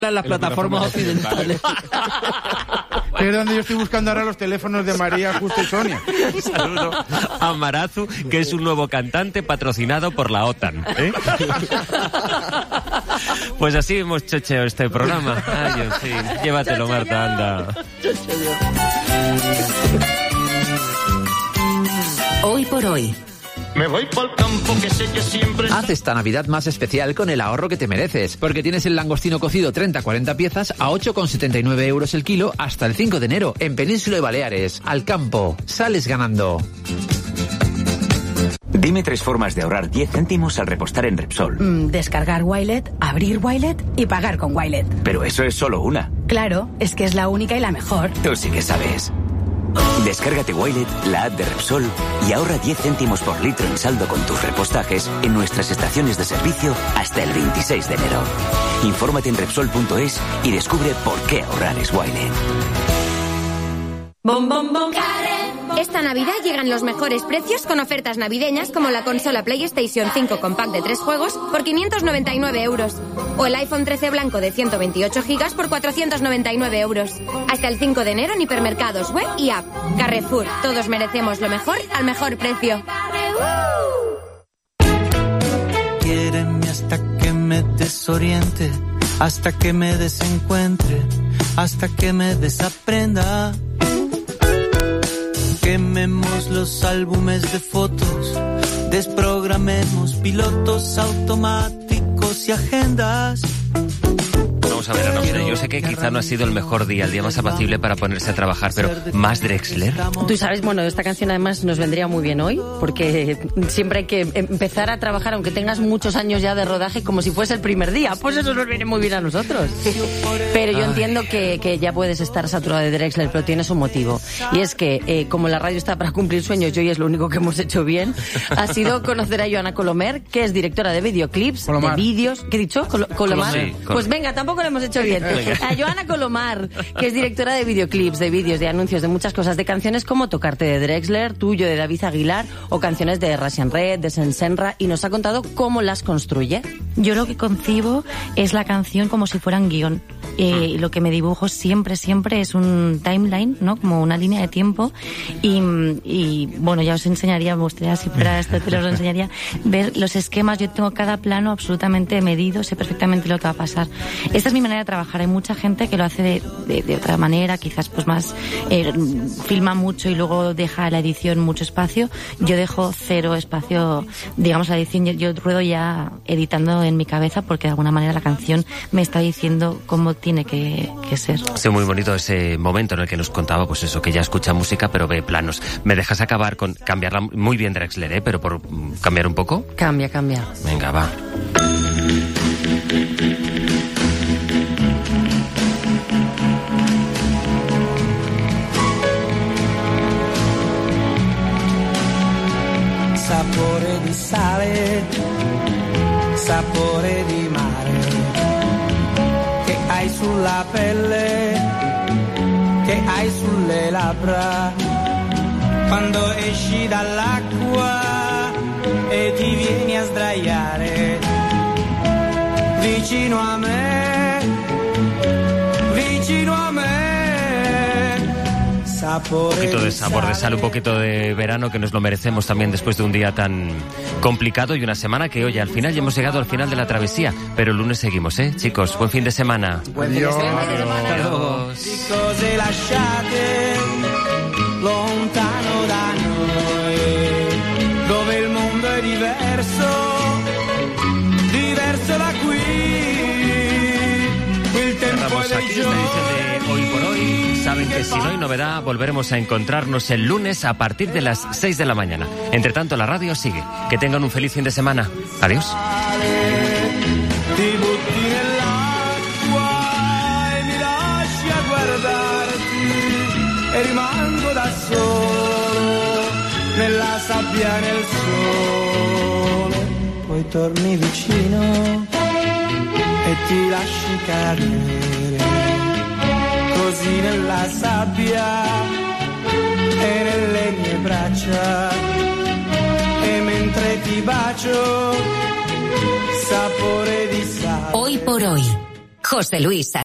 en las plataformas occidentales. Que es donde yo estoy buscando ahora los teléfonos de María, Justo y Sonia. Un saludo a Marazu, que es un nuevo cantante patrocinado por la OTAN. Pues así hemos chocheado este programa. Ay, en fin. Llévatelo, Marta, anda. Hoy por hoy. Me voy pa'l campo que sé que siempre... Haz esta Navidad más especial con el ahorro que te mereces, porque tienes el langostino cocido 30-40 piezas a 8,79 euros el kilo hasta el 5 de enero en Península y Baleares. Al campo, sales ganando. Dime 3 formas de ahorrar 10 céntimos al repostar en Repsol. Descargar Wilet, abrir Wilet y pagar con Wilet. Pero eso es solo una. Claro, es que es la única y la mejor. Tú sí que sabes. Descárgate Wilet, la app de Repsol, y ahorra 10 céntimos por litro en saldo con tus repostajes en nuestras estaciones de servicio hasta el 26 de enero. Infórmate en Repsol.es y descubre por qué ahorrar es Wilet. Bom, bom, bom. Esta Navidad llegan los mejores precios con ofertas navideñas como la consola PlayStation 5 con pack de 3 juegos por 599 euros o el iPhone 13 blanco de 128 gigas por 499 euros. Hasta el 5 de enero en hipermercados, web y app. Carrefour, todos merecemos lo mejor al mejor precio. Quiéreme hasta que me desoriente, hasta que me desencuentre, hasta que me desaprenda. Quememos los álbumes de fotos, desprogramemos pilotos automáticos y agendas. Vamos a ver, Ana, yo sé que quizá no ha sido el mejor día, el día más apacible para ponerse a trabajar, pero ¿más Drexler? Tú sabes, bueno, esta canción además nos vendría muy bien hoy, porque siempre hay que empezar a trabajar, aunque tengas muchos años ya de rodaje, como si fuese el primer día. Pues eso nos viene muy bien a nosotros. Pero yo entiendo que ya puedes estar saturado de Drexler, pero tienes un motivo. Y es que, como la radio está para cumplir sueños y hoy es lo único que hemos hecho bien, ha sido conocer a Joana Colomer, que es directora de videoclips, de vídeos. ¿Qué he dicho? ¿Colomar? Sí, pues venga, tampoco lo hemos hecho bien. A Joana Colomar, que es directora de videoclips, de vídeos, de anuncios, de muchas cosas, de canciones como Tocarte de Drexler, Tuyo de David Aguilar o canciones de Russian Red, de Sensenra, y nos ha contado cómo las construye. Yo lo que concibo es la canción como si fuera un guión. Lo que me dibujo siempre es un timeline, ¿no? Como una línea de tiempo y bueno, ya os enseñaría, me gustaría, si fuera esto, te los enseñaría, ver los esquemas. Yo tengo cada plano absolutamente medido, sé perfectamente lo que va a pasar. Esta es mi manera de trabajar. Hay mucha gente que lo hace de otra manera, quizás pues más filma mucho y luego deja a la edición mucho espacio. Yo dejo 0 espacio, digamos, a la edición. Yo ruedo ya editando en mi cabeza porque de alguna manera la canción me está diciendo cómo tiene que ser. Sí, muy bonito ese momento en el que nos contaba, pues eso, que ya escucha música pero ve planos. ¿Me dejas acabar con cambiarla? Muy bien Drexler, pero por cambiar un poco. Cambia. Venga, va. Sapore di sale, sapore di mare, che hai sulla pelle, che hai sulle labbra, quando esci dall'acqua e ti vieni a sdraiare vicino a me, vicino a me. Un poquito de sabor de sal, un poquito de verano, que nos lo merecemos también después de un día tan complicado y una semana que, oye, al final ya hemos llegado al final de la travesía, pero el lunes seguimos, chicos. Buen fin de semana. Buen fin de semana. Adiós. Lontano da noi, dove il mondo è diverso da qui. Il tempo è dei giorni. Hoy por hoy, saben que si no hay novedad, volveremos a encontrarnos el lunes a partir de las 6 de la mañana. Entre tanto, la radio sigue. Que tengan un feliz fin de semana. Adiós. Ti butti nell'acqua e mi lasci a guardarti e rimango da solo nella sabbia nel sole. Poi torni vicino e ti lasci cadere così nella sabbia e nelle mie braccia, e mentre ti bacio sapore di sale. Hoy por hoy. José Luis